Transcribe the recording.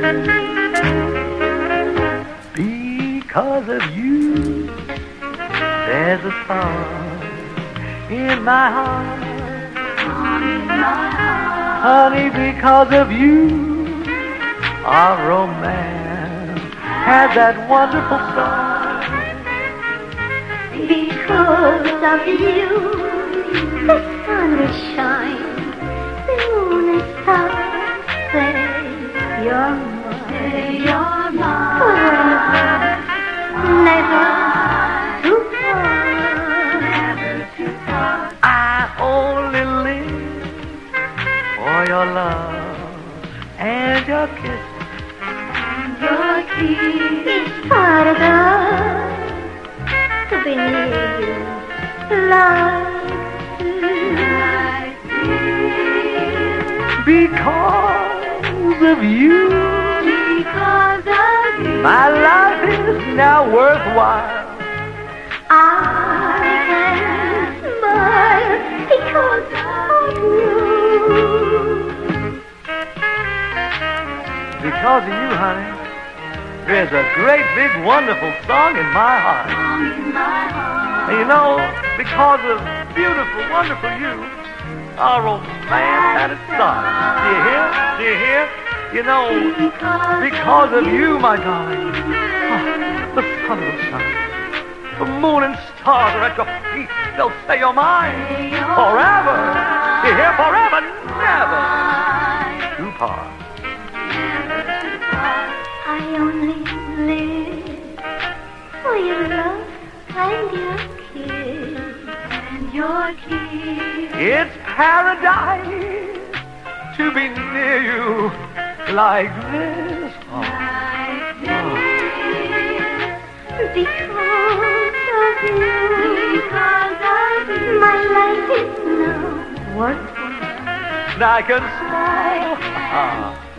Because of you, there's a song in my heart. Honey, because of you, our romance had that wonderful start. Because of you, the sun will shine, the moon and stars say you're mine, forever, never too far. I only live for your love and your kiss. Your kiss is paradise. To be near you like this. Because of you, my life is now worthwhile. I can smile because of you. Because of you, honey, there's a great, big, wonderful song in my heart. And you know, because of beautiful, wonderful you, our romance had its start. Do you hear? Do you hear? You know, because of you, my darling, the sun will shine. The moon and stars are at your feet. They'll say you're mine forever. Do you hear? Forever, never too far. I only live for your love and your kiss. It's paradise to be near you like this. Because of you, my life is now worthwhile. And I can smile